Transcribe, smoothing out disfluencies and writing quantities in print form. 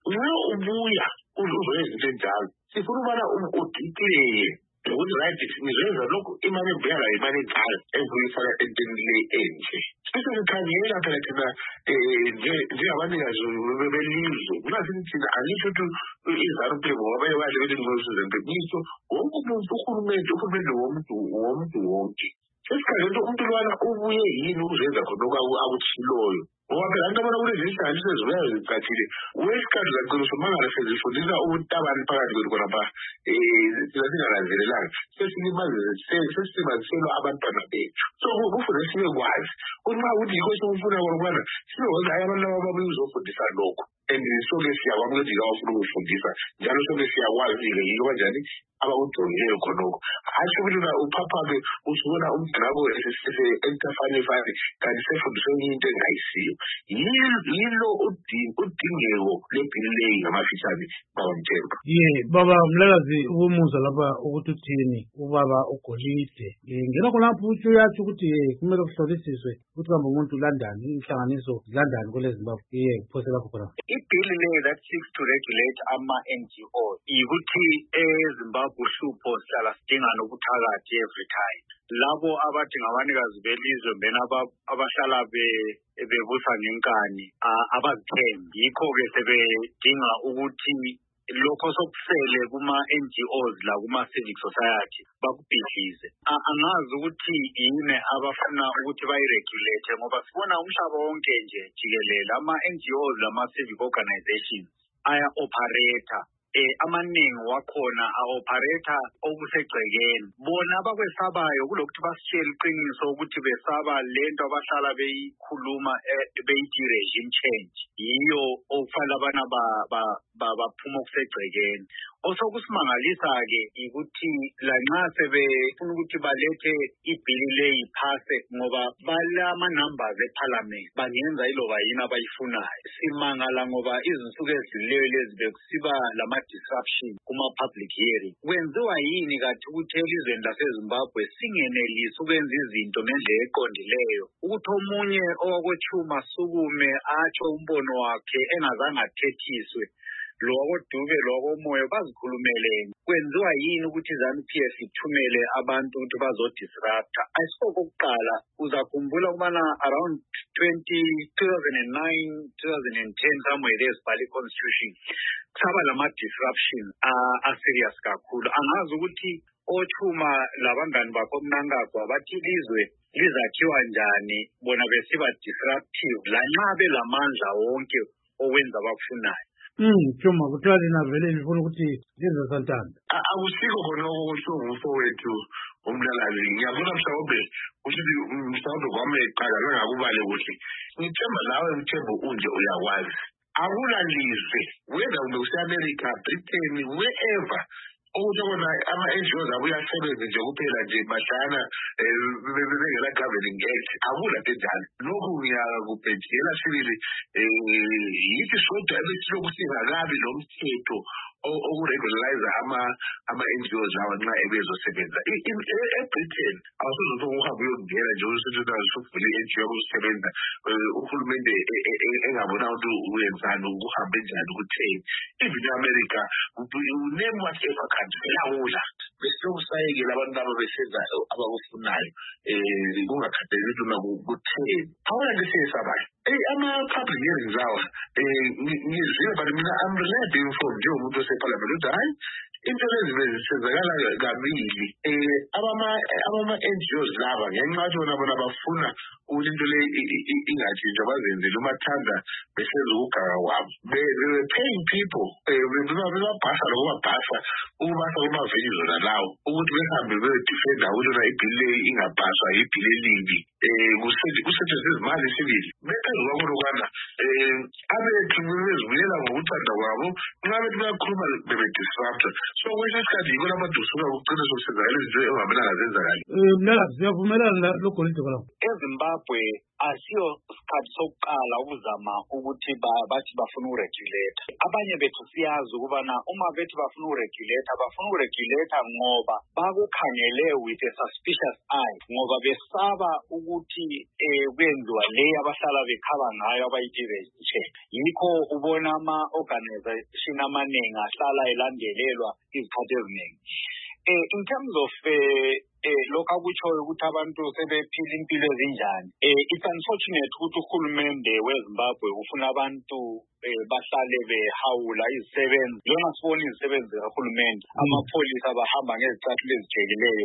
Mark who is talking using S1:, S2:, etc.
S1: nxa ubuya uzoyenza njalo sifuna ubana udiclare ukuthi right ngizenza lokhu imali ebuya layo imali encane engiyifaka entweni le enje bese sikhangela phela thina njengabanikazi belizwe kungathi thina alisho ukuthi iZANU-PF ngoba bayekade bethi ngizosizenze ngisho wonke umuntu uhulumende womuntu wonke sesikhangela umuntu lwana ubuye yini ukuzenza khona akutshiloyo ngoba phela abantu abona kulezi zihlali sezibuya zicacile wesikhathi zaqiniso mangala sezifundisa ubutabani phakathi kwethu khonapha thina singalanzelelanga sesilimaziselwa abantwana bethu so kufuze sibe kwazi ukuthi nxa ukuthi yikho sikufuna kokubana sibe kwazi hayi abantu laba babuye uzofundisa lokho and soke siyakwazi ukuthi awufuna ukufundisa njalo soke siyakwazi-ke yiko kanjani abakugcokileyo khonokho hatshi ukuthi uphaphambe usubona umntanakho entafane kanti sefundiswe into engayisiyo yilo udingeko lebhili leyi ngamafitshane baba Mthembu.
S2: Baba Mlakazi ubumuzwa lapha ukuthi uthini ubaba uGolide ngena khonapho utsho uyatsho ukuthi kumele kuhlolisiswe ukuthi kambe umuntu ulandani inhlanganiso zilandani kwele Zimbabwe kuphose lapho khona
S3: ibhili leyi that seeks to regulate ama-NGO yikuthi eZimbabwe uhlupho sihlala sidingana ubuthakathi every time labo abathi ngabanikazi belizwe mbena abahlala bebusa ngenkani abazithembi yikho-ke sebedinga ukuthi lokho sokusele kuma-NGOs la kuma-civic society bakubhidlize angazi ukuthi yini abafuna ukuthi bayiregulate ngoba sibona umhlaba wonke nje jikelele ama-NGOs lama-civic organizations aya-operator amaningi wakhona a-operator okusegcekeni bona abakwesabayo kulokuthi basitshele iqiniso ukuthi besaba lento abahlala beyikhuluma beyithi regime change yiyo okufanele abana baphuma okusegcekeni osokusimangalisa-ke ukuthi lanxa sebefuna ukuthi balethe ibhili leyi phase ngoba balama-numbers eparliament bangenza iloba yini abayifunayo simangala ngoba izinsuku ezidlulileyo lezi bekusiba lama-disruption kuma-public hearing kwenziwa yini kathi ukuthi elizweni laseZimbabwe singenelisi ukwenza izinto ngendlela eqondileyo ukuthi omunye owakwethuma sukume atsho umbono wakhe engazange athethiswe lo wakoDube lo wakomoya bazikhulumele kwenziwa yini ukuthi iZANU-PF ithumele abantu ukuthi bazodisrupta ayisikokuqala uzakhumbula ukubana around 2009 2010 somewhere lesibhali constitution kusaba lama-disruption a-serious kakhulu angazi ukuthi othuma labangani bakho mnankagwa bathi ilizwe lizakhiwa njani bona besiba disruptive lanxa belamandla wonke owenza abakufunayo
S2: Chuma kuthiwa lina vele nifuna ukuthi lenze santanda
S1: akusikho khona okusho ngumfowethu uMlakazi ngiyabona mhlawumbe ukuthi mhlawumbe kwami eqala ngakubale kuhle ngithemba lawe Mthembu unje uyakwazi akulalizwe whether ube use-America Britain wherever ukuthi kona ama-NGOs abo uyasebenza nje kuphela nje mahlana bengela governing act akula njalo lokhu ngiyakubhedlela sibili yithi sodwa ebesilokhu singakabi nomthetho okuregularize ama-NGOs lawa nxa ebezosebenza eBritain awusozothi uhambe uyongena nje usuvule i-NGO yokusebenza uhulumende engabona ukuthi uyenzani ukuhambe njani ukutheni even e-America uname whatever country elawula besilokhu sayekela abantu laba besenza abakufunayo kungakhathaleki ukuthi kutheni awona nje siyesabayo ama-public hearings awa ngizile but mina I'm reliably informed njengomuntu oseparliament ukuthi hayi into lezi bezisenzakala kabili abama-NGOs laba ngenxa yokuthi bona bafuna ukuthi into le ingatshintshwa bazenzele umathanda besenza ukugaga kwabo they paying people bebabhasa lokubabhasa ukubasa kumaveni zona lawo ukuthi behambe beyodifenda ukuthi na ibhili leyi ingabhaswa ibhili elibi kusetshenziswa izimali sibili bephezu kwakho lokwana abethu bebezibulela ngokuthanda kwabo nxa bethu bayakhuluma bebedisrupta so kwesinye isikhathi yiko lamadusuka kucina sokusenzakala izinto engamenanga zenzakali
S2: Mlakazi siyavumelana loGolide khonapho
S3: eZimbabwe asiyo isikhathi sokuqala ukuzama ukuthi bathi bafuna uregulate. Abanye bethu siyazi ukubana uma bethi bafuna uregulate bafuna uregulate ngoba bakukhangele with a suspicious eye, ngoba besaba ukuthi kwenziwa le abahlala bekhaba ngayo abayithi check. Yikho ubona ama-organization amaningi ahlala elandelelwa izikhathi eziningi. In terms of lokho akutshoyo ukuthi abantu sebephila impilo ezinjani, it's unfortunate ukuthi uhulumende weZimbabwe ufuna abantu bahlale behawula izisebenzi. Yona sibona izisebenzi zikahulumende, amapholisa bahamba ngezicathulo ezijekileyo